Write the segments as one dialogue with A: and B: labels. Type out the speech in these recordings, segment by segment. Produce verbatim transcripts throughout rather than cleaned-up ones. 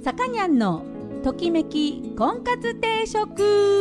A: さかにゃんのときめき婚活定食。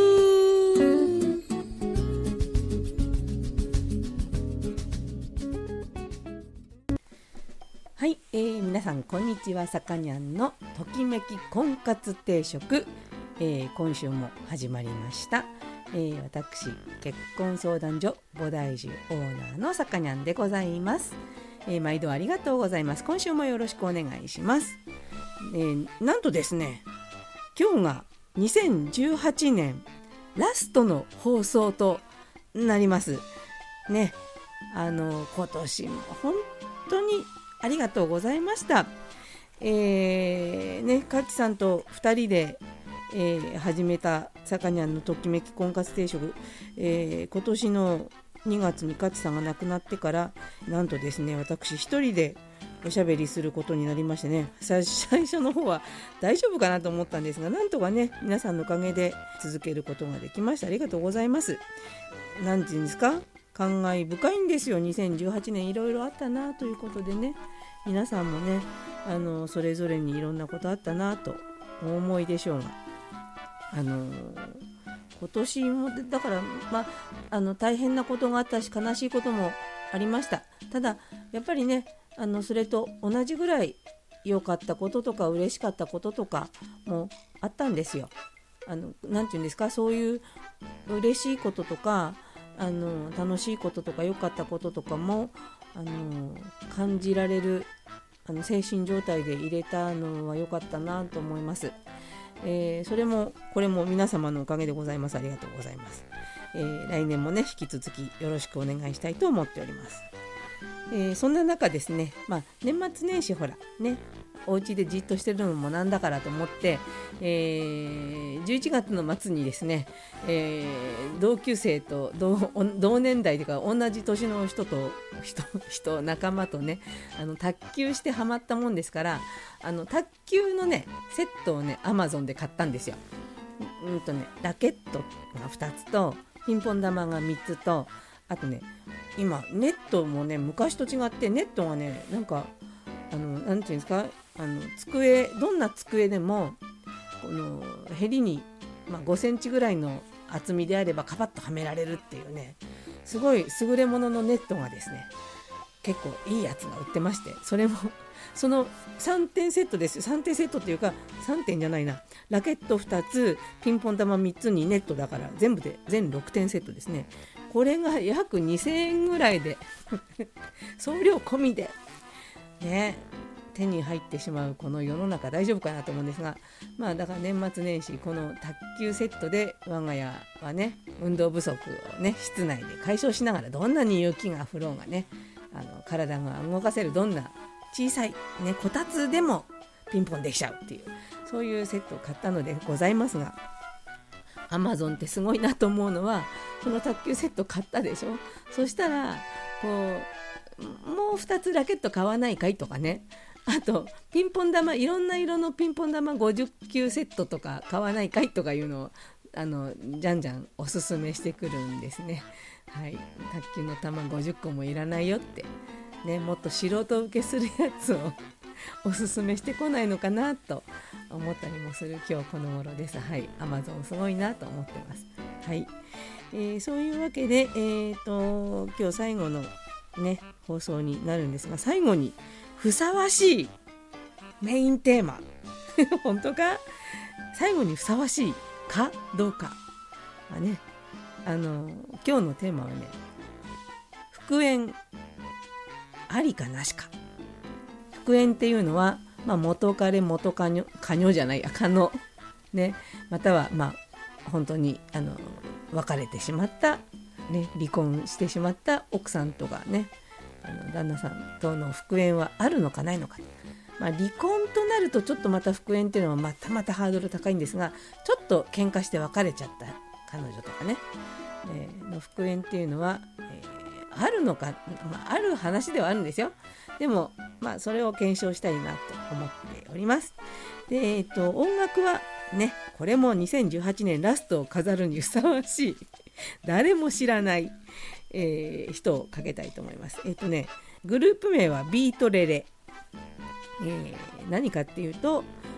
B: はい、えー、皆さんこんにちは。さかにゃんのときめき婚活定食、えー、今週も始まりました。えー、私結婚相談所菩提樹オーナーのさかにゃんでございます。えー、毎度ありがとうございます。今週もよろしくお願いします。えー、なんとですね、今日がにせんじゅうはちねんラストの放送となりますね。あの今年も本当にありがとうございました。えー、ね、かちさんとふたりで、えー、始めたさかにゃんのときめき婚活定食、えー、今年のにがつにかちさんが亡くなってからなんとですね、私一人でおしゃべりすることになりましてね、最初の方は大丈夫かなと思ったんですが、なんとかね皆さんのおかげで続けることができました。ありがとうございます。なんていうんですか、感慨深いんですよ。にせんじゅうはちねんいろいろあったなということでね、皆さんもねあのそれぞれにいろんなことあったなとお思いでしょうが、あの今年もだから、まあ、あの大変なことがあったし悲しいこともありました。ただやっぱりね、あのそれと同じぐらい良かったこととか嬉しかったこととかもあったんですよ。あのなんていうんですか、そういう嬉しいこととかあの楽しいこととか良かったこととかもあの感じられるあの精神状態で入れたのは良かったなと思います。えー、それもこれも皆様のおかげでございます。ありがとうございます。えー、来年もね引き続きよろしくお願いしたいと思っております。えー、そんな中ですね、まあ、年末年始ほらねお家でじっとしてるのもなんだからと思って、えー、じゅういちがつの末にですね、えー、同級生と 同, 同年代というか同じ年の人と 人, 人仲間とねあの卓球してハマったもんですから、あの卓球のねセットをねアマゾンで買ったんですよ。うんとねラケットがふたつとピンポン玉がみっつと、あとね今ネットもね昔と違ってネットがねなんかあのなんていうんですか、あの机どんな机でもこのへりに、まあ、ごセンチぐらいの厚みであればカパッとはめられるっていうね、すごい優れもののネットがですね結構いいやつが売ってまして、それもそのさんてんセットですよ。さんてんセットっていうかさんてんじゃないな、ラケットふたつピンポン玉みっつにネットだから全部で全ろくてんセットですね。これが約にせんえんぐらいで送料込みでね手に入ってしまうこの世の中大丈夫かなと思うんですが、まあだから年末年始この卓球セットで我が家はね運動不足をね室内で解消しながら、どんなに雪が降ろうがねあの体が動かせるどんな小さい、ね、こたつでもピンポンできちゃうっていう、そういうセットを買ったのでございますが、アマゾンってすごいなと思うのは、その卓球セット買ったでしょ。そしたらこうもうふたつラケット買わないかいとかね、あとピンポン玉いろんな色のピンポン玉ごじゅっきゅうセットとか買わないかいとかいうのをあのじゃんじゃんおすすめしてくるんですね。はい、卓球の玉ごじゅっこもいらないよってね、もっと素人受けするやつをおすすめしてこないのかなと思ったりもする今日この頃です。はい、アマゾンすごいなと思ってます。はい、えー、そういうわけで、えーと、今日最後のね放送になるんですが、最後にふさわしいメインテーマ本当か、最後にふさわしいかどうかはね、あの今日のテーマはね、復縁ありかなしか。復縁っていうのは、まあ、元彼元カニョカニョじゃないやカノね、またはまあ本当にあの別れてしまった、ね、離婚してしまった奥さんとかね、あの旦那さんとの復縁はあるのかないのか、まあ、離婚となるとちょっとまた復縁っていうのはまたまたハードル高いんですが、ちょっと喧嘩して別れちゃった彼女とかね、えー、の復縁っていうのは、えー、あるのか、まあ、ある話ではあるんですよ。でも、まあ、それを検証したいなと思っております。で、えーと、音楽はね、これもにせんじゅうはちねんラストを飾るにふさわしい誰も知らない、えー、人をかけたいと思います。えっとね、グループ名はビートレレ、えー、何かっていうと、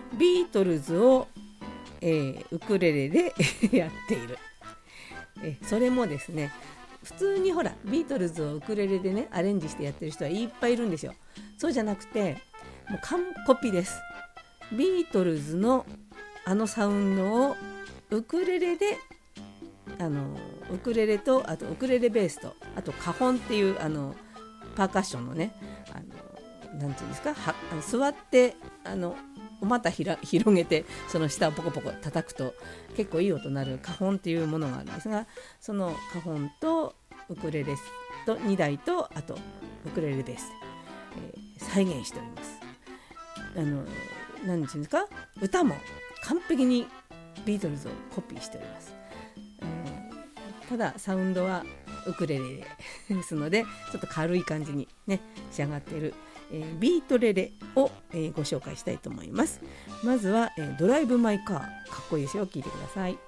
B: ビートルズを、えー、ウクレレでやっている。えそれもですね、普通にほらビートルズをウクレレでねアレンジしてやってる人はいっぱいいるんですよ。そうじゃなくてもう完コピです。ビートルズのあのサウンドをウクレレであのウクレレとあとウクレレベースとあとカホンっていうあのパーカッションのねあのなんていうんですかはあの座ってあのお股ひら広げてその下をポコポコ叩くと結構いい音になるカホンっていうものがあるんですが、そのカホンとウクレレとにだいとあとウクレレベースで、えー、再現しております。あのなんていうんですか歌も完璧にビートルズをコピーしております。えー、ただサウンドはウクレレですのでちょっと軽い感じにね仕上がっている、えー、ビートレレを、えー、ご紹介したいと思います。まずは、えー、ドライブマイカー、かっこいいですよ。聴いてください。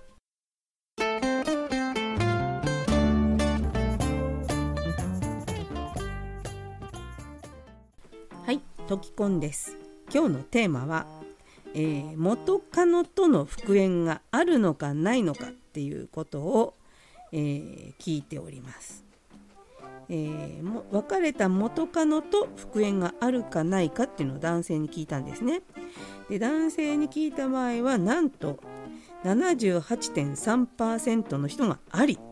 B: はい、トキコンです。今日のテーマは、えー、元カノとの復縁があるのかないのかっていうことを、えー、聞いております。えー、も別れた元カノと復縁があるかないかっていうのを男性に聞いたんですね。で男性に聞いた場合はなんと ななじゅうはちてんさんパーセント の人があり、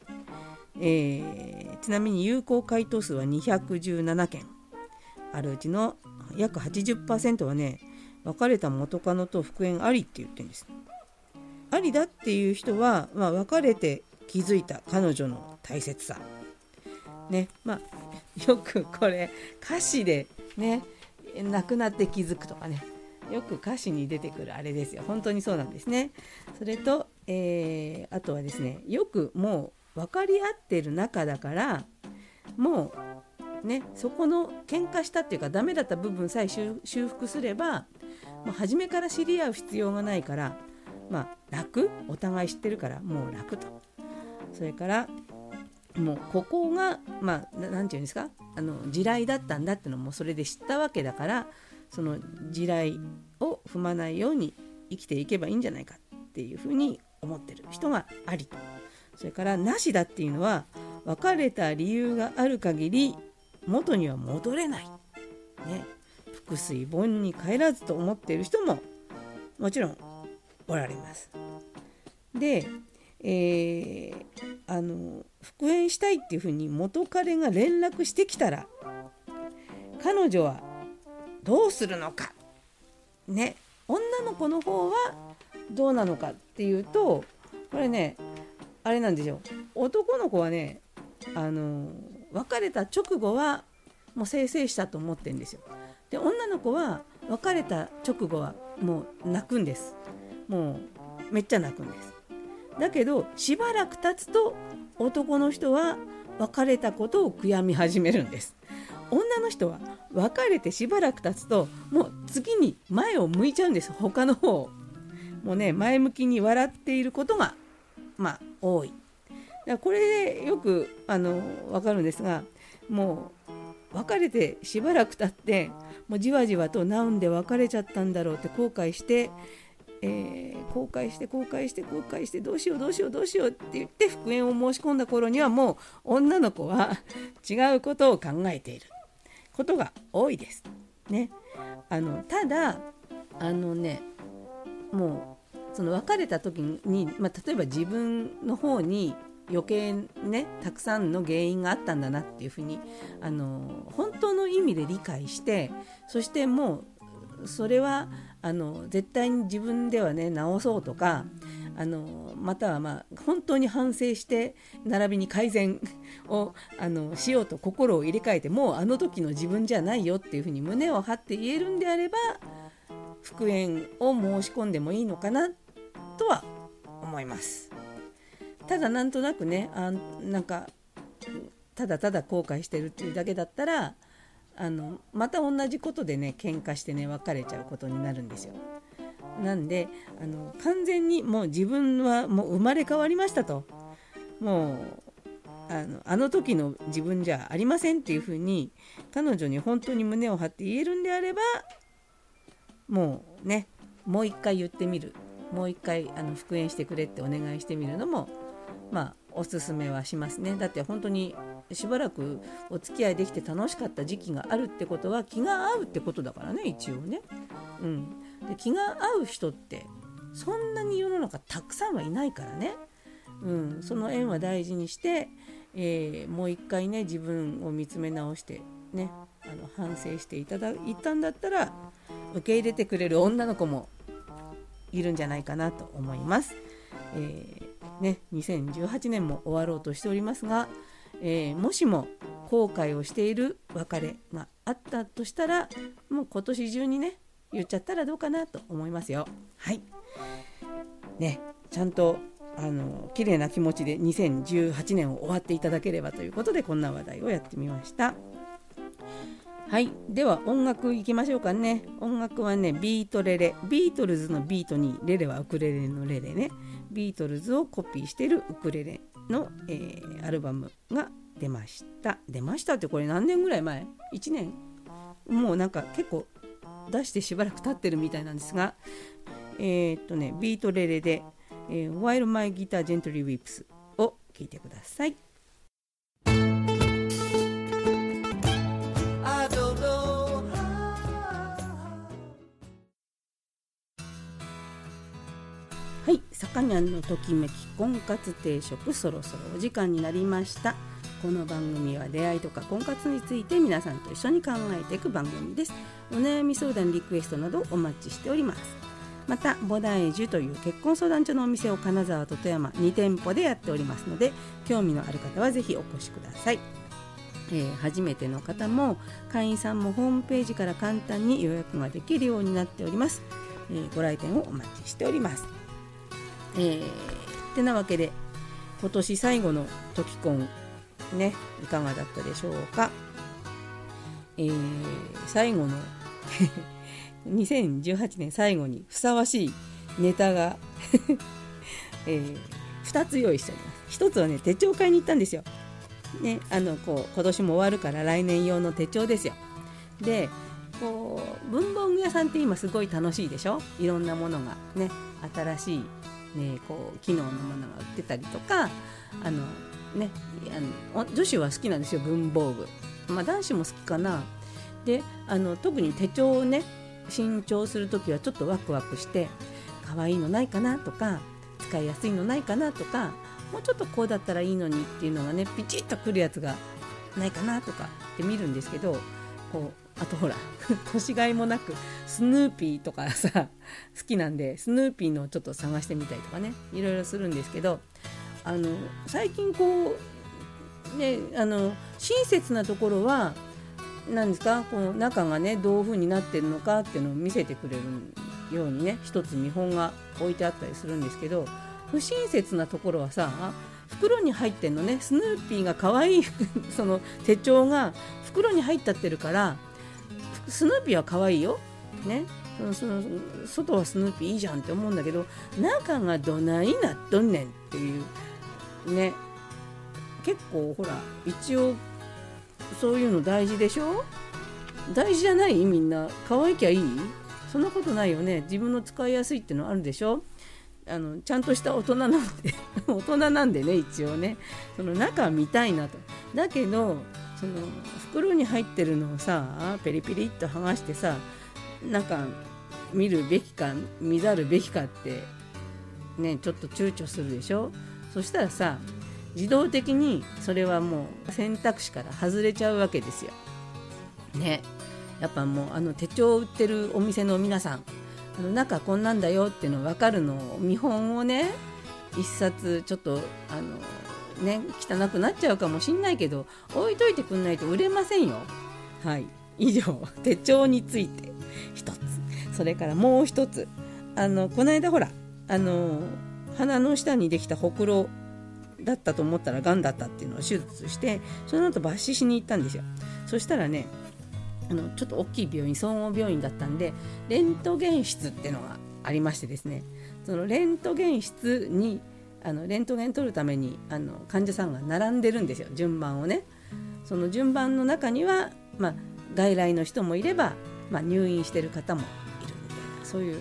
B: えー、ちなみに有効回答数はにひゃくじゅうななけんあるうちの約 はちじゅっパーセント はね別れた元カノと復縁ありって言ってるんです。ありだっていう人は、まあ、別れて気づいた彼女の大切さね、まあ、よくこれ歌詞でね亡くなって気づくとかねよく歌詞に出てくるあれですよ。本当にそうなんですね。それと、えー、あとはですねよくもう分かり合ってる仲だからもうねそこの喧嘩したっていうかダメだった部分さえ修復すればもう初めから知り合う必要がないからまあ楽、お互い知ってるからもう楽と。それからもうここがまあなんていうんですかあの地雷だったんだってのもそれで知ったわけだからその地雷を踏まないように生きていけばいいんじゃないかっていうふうに思ってる人がありと。それからなしだっていうのは別れた理由がある限り元には戻れない、ね、腹水盆に帰らずと思っている人ももちろんおられます。で、えー、あの復縁したいっていうふうに元彼が連絡してきたら彼女はどうするのかね、女の子の方はどうなのかっていうとこれねあれなんですよ。男の子はねあの別れた直後はもう清々したと思ってるんですよ。で女の子は別れた直後はもう泣くんです。もうめっちゃ泣くんです。だけどしばらく経つと男の人は別れたことを悔やみ始めるんです。女の人は別れてしばらく経つともう次に前を向いちゃうんです。他の方もうね前向きに笑っていることがまあ多い。だからこれでよくあの分かるんですが、もう別れてしばらく経ってもうじわじわとなんで別れちゃったんだろうって後悔して、えー、後悔して後悔して後悔してどうしようどうしようどうしようって言って復縁を申し込んだ頃にはもう女の子は違うことを考えていることが多いですね。あのただあのねもうその別れた時に、まあ、例えば自分の方に余計ねたくさんの原因があったんだなっていうふうにあの本当の意味で理解して、そしてもうそれはあの絶対に自分ではね直そうとかあのまたはまあ本当に反省して並びに改善をあのしようと心を入れ替えてもうあの時の自分じゃないよっていうふうに胸を張って言えるんであれば復縁を申し込んでもいいのかなとは思います。ただなんとなくねあなんかただただ後悔してるっていうだけだったらあのまた同じことでね喧嘩してね別れちゃうことになるんですよ。なんであの完全にもう自分はもう生まれ変わりましたと、もうあの、あの時の自分じゃありませんっていうふうに彼女に本当に胸を張って言えるんであればもうねもう一回言ってみる、もう一回あの復縁してくれってお願いしてみるのもまあおすすめはしますね。だって本当にしばらくお付き合いできて楽しかった時期があるってことは気が合うってことだからね、一応ね、うん、で気が合う人ってそんなに世の中たくさんはいないからね、うん、その縁は大事にして、えー、もう一回ね自分を見つめ直してね、あの反省していただいたんだったら受け入れてくれる女の子もいるんじゃないかなと思います。えーね、にせんじゅうはちねんも終わろうとしておりますが、えー、もしも後悔をしている別れがあったとしたらもう今年中にね言っちゃったらどうかなと思いますよ。はいね、ちゃんとあの綺麗な気持ちでにせんじゅうはちねんを終わっていただければということでこんな話題をやってみました。はい、では音楽いきましょうかね。音楽はねビートレレ、ビートルズのビートにレレはウクレレのレレね、ビートルズをコピーしているウクレレの、えー、アルバムが出ました出ましたってこれ何年ぐらい前？いちねんもうなんか結構出してしばらく経ってるみたいなんですが、えー、っとねビートレレで、えー、While My Guitar Gently Weeps を聴いてください。はい、さかにゃんのときめき婚活定食、そろそろお時間になりました。この番組は出会いとか婚活について皆さんと一緒に考えていく番組です。お悩み相談リクエストなどお待ちしております。またボダエジュという結婚相談所のお店を金沢と富山に店舗でやっておりますので、興味のある方はぜひお越しください。えー、初めての方も会員さんもホームページから簡単に予約ができるようになっております。えー、ご来店をお待ちしております。えー、てなわけで今年最後のとき婚ね、いかがだったでしょうか。えー、最後のにせんじゅうはちねん最後にふさわしいネタが、えー、ふたつ用意しております。ひとつはね手帳買いに行ったんですよ、ね、あのこう今年も終わるから来年用の手帳ですよ。でこう文房具屋さんって今すごい楽しいでしょ。いろんなものがね新しいね、こう機能のものが売ってたりとか、あのね、あの女子は好きなんですよ文房具、まあ、男子も好きかな。であの特に手帳をね新調するときはちょっとワクワクして可愛いのないかなとか使いやすいのないかなとか、もうちょっとこうだったらいいのにっていうのがねピチッとくるやつがないかなとかって見るんですけど、こうあとほら年がいもなくスヌーピーとかさ好きなんでスヌーピーのちょっと探してみたりとかねいろいろするんですけど、あの最近こうねあの親切なところは何ですか、この中がねどういう風になってるのかっていうのを見せてくれるようにね一つ見本が置いてあったりするんですけど、不親切なところはさ袋に入ってんのね、スヌーピーが可愛いその手帳が袋に入っちゃってるからスヌーピーは可愛いよ、ね、そのその外はスヌーピーいいじゃんって思うんだけど中がどないなっとんねんっていうね。結構ほら一応そういうの大事でしょ。大事じゃない？みんな可愛きゃいい？そんなことないよね。自分の使いやすいってのあるでしょ。あのちゃんとした大人なんで大人なんでね一応ねその中見たいなと。だけどその袋に入ってるのをさペリペリっと剥がしてさなんか見るべきか見ざるべきかってねちょっと躊躇するでしょ。そしたらさ自動的にそれはもう選択肢から外れちゃうわけですよね。やっぱもうあの手帳を売ってるお店の皆さんあの中こんなんだよっていうの分かるのを見本をね一冊ちょっとあのね汚くなっちゃうかもしんないけど置いといてくんないと売れませんよ。はい以上手帳について一つ。それからもう一つあのこの間ほらあの鼻の下にできたほくろだったと思ったらがんだったっていうのを手術してその後抜歯しに行ったんですよ。そしたらねあのちょっと大きい病院総合病院だったんでレントゲン室っていうのがありましてですね、そのレントゲン室にあのレントゲン取るためにあの患者さんが並んでるんですよ順番をね。その順番の中には、まあ、外来の人もいれば、まあ、入院してる方もいるみたいなそういう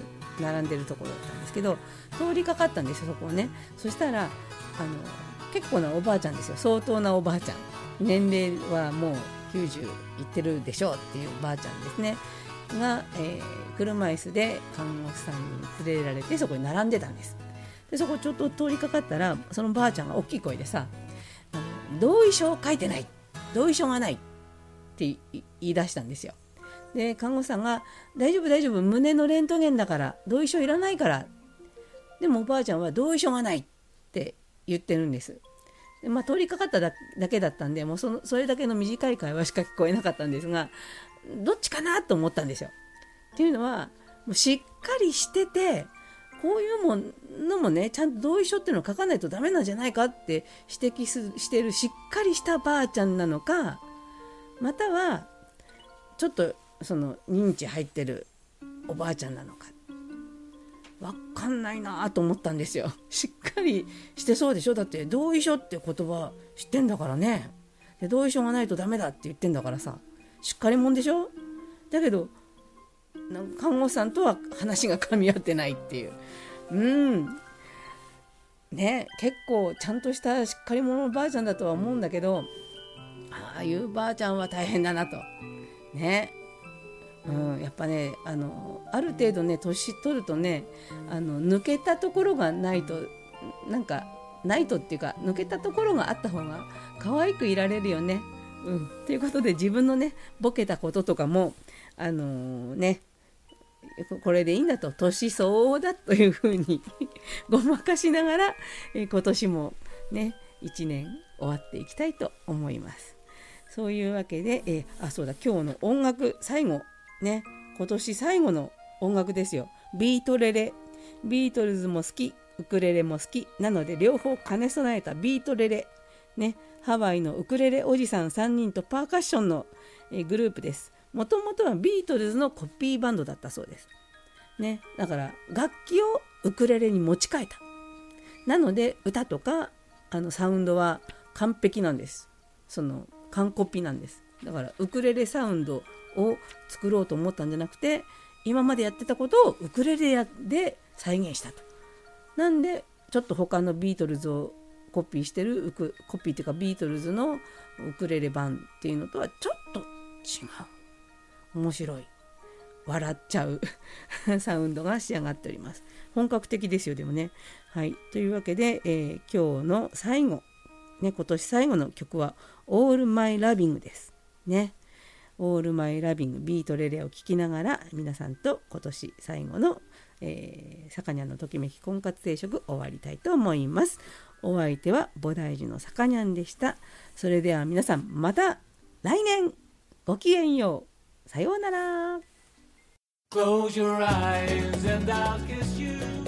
B: 並んでるところだったんですけど、通りかかったんですよ、そこをね。そしたらあの結構なおばあちゃんですよ、相当なおばあちゃん、年齢はもうきゅうじゅういってるでしょうっていうおばあちゃんですねが、えー、車椅子で看護師さんに連れられてそこに並んでたんです。でそこちょっと通りかかったら、そのばあちゃんが大きい声でさ、あの同意書を書いてない、同意書がないって言い出したんですよ。で看護師さんが大丈夫大丈夫、胸のレントゲンだから同意書いらないから。でもおばあちゃんは同意書がないって言ってるんです。で、まあ、通りかかった だ, だけだったんで、もう そ, のそれだけの短い会話しか聞こえなかったんですが、どっちかなと思ったんですよ。っていうのはもうしっかりしてて、こういうものもねちゃんと同意書っていうのを書かないとダメなんじゃないかって指摘すしているしっかりしたばあちゃんなのか、またはちょっとその認知入ってるおばあちゃんなのかわかんないなと思ったんですよ。しっかりしてそうでしょ、だって同意書って言葉知ってんだからね。で同意書がないとダメだって言ってんだからさ、しっかりもんでしょ。だけど看護師さんとは話が噛み合ってないっていう、うんね、結構ちゃんとしたしっかり者のばあちゃんだとは思うんだけど、ああいうばあちゃんは大変だなとね。うん、やっぱね あのある程度ね年取るとね、あの抜けたところがないと、なんかないとっていうか抜けたところがあった方が可愛くいられるよね。うん、ということで自分のねボケたこととかもあのー、ねこれでいいんだと、年相応だというふうにごまかしながら、え今年もねいちねん終わっていきたいと思います。そういうわけで、えあそうだ今日の音楽最後ね、今年最後の音楽ですよ。ビートレレ、ビートルズも好き、ウクレレも好きなので両方兼ね備えたビートレレね、ハワイのウクレレおじさんさんにんとパーカッションの、えグループです。もともとはビートルズのコピーバンドだったそうです、ね、だから楽器をウクレレに持ち替えた。なので歌とかあのサウンドは完璧なんです。その完コピなんです。だからウクレレサウンドを作ろうと思ったんじゃなくて、今までやってたことをウクレレで再現したと。なんでちょっと他のビートルズをコピーしてるウクコピーっていうかビートルズのウクレレ版っていうのとはちょっと違う、面白い、笑っちゃうサウンドが仕上がっております。本格的ですよでもね。はい、というわけで、えー、今日の最後、ね、今年最後の曲は All My Loving ですね。All My Loving ビートレレを聴きながら皆さんと今年最後の、えー、さかにゃんのときめき婚活定食終わりたいと思います。お相手は菩提寺のさかにゃんでした。それでは皆さんまた来年ごきげんよう。さようなら。Close your eyes and I'll kiss you.